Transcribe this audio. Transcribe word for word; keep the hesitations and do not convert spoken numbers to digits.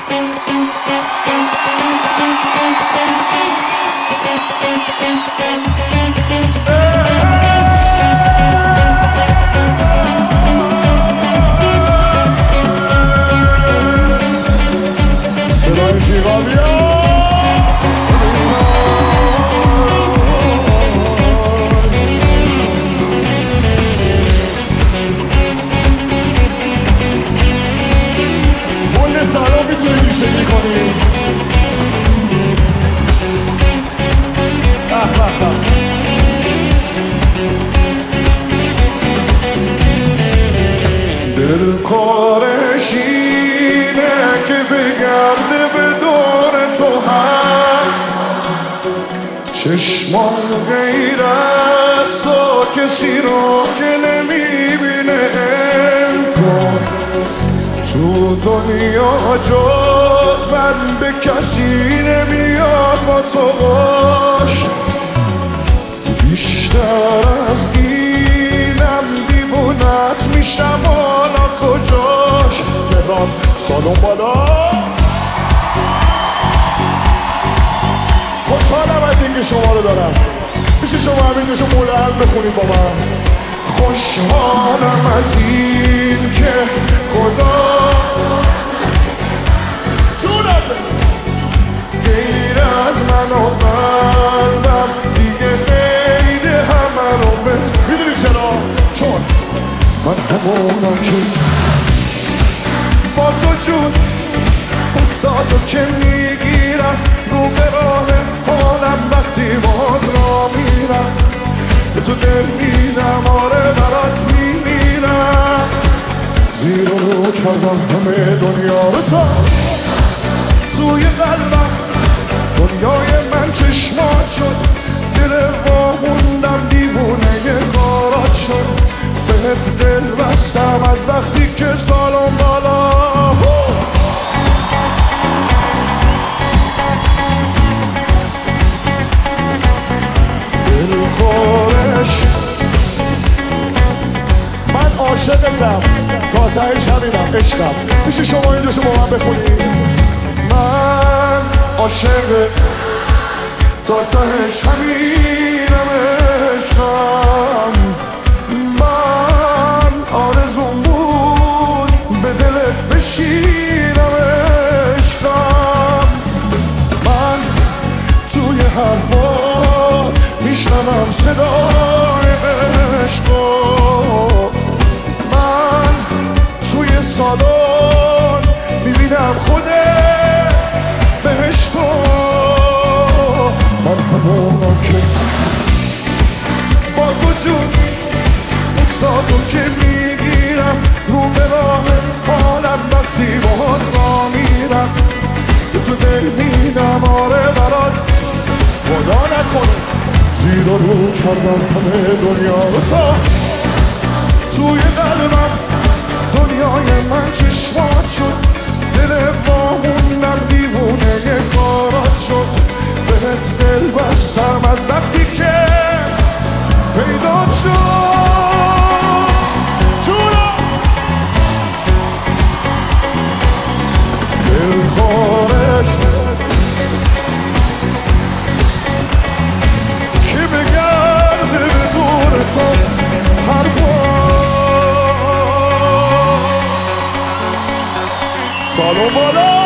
صدای زیبا بیا بند سلام میتونی دیشگی کنی. دل کارش اینه که بگرده به دور تو هم، چشمان غیر از تو کسی رو که نمیبینه انگار. تو دنیا جز من به کسی نمیاد با تو باش. بیشتر از اینم دیوونت میشم حالا کجاش. تهران سالن بالا. خوشحالم از اینکه شما رو دارم. میشه شما همین دوشو مولن بخونید با من. خوشحالم از این که خدا جونم غیر از من و قلبم دیگه غیر همه رو بس. میدونی چرا؟ چون من همونم که با تو جون استادو که میگیرم رو به راه حالم وقتی باد را میرم. به تو دل میدم آره برات میمیرم. زیر رو کردم همه دنیا رو تا توی قلبم. دنیای من چشمات شد. دل واموندم دیوونه کارات شد. بهت دل بستم از وقتی که سالم بالا. دل خورش من عاشقتم تا تهش همینم عشقم. میشه شما اینجاشو با من بخونید؟ من عاشق تا تهش همینم عشقم. من آرزوم بود به دلت بشینم عشقم. من توی حرفا میشنوم صدای عشقم. من توی سالن میبینم خودت بهشتو. من همونم که با تو جون استادو که میگیرم رو به راه حالم وقتی باهات را میرم. به تو دل میدم آره برات خدا نکنه. زیر رو کردم همه دنیا رو تا توی قلبم. دنیای من چشمات شد. دل واموندم دیوونه کارات شد. بهت دل بستم از وقتی که پیدات شد. جونم دل خورش که بگرده به دور تو هر بار. سالن بالا.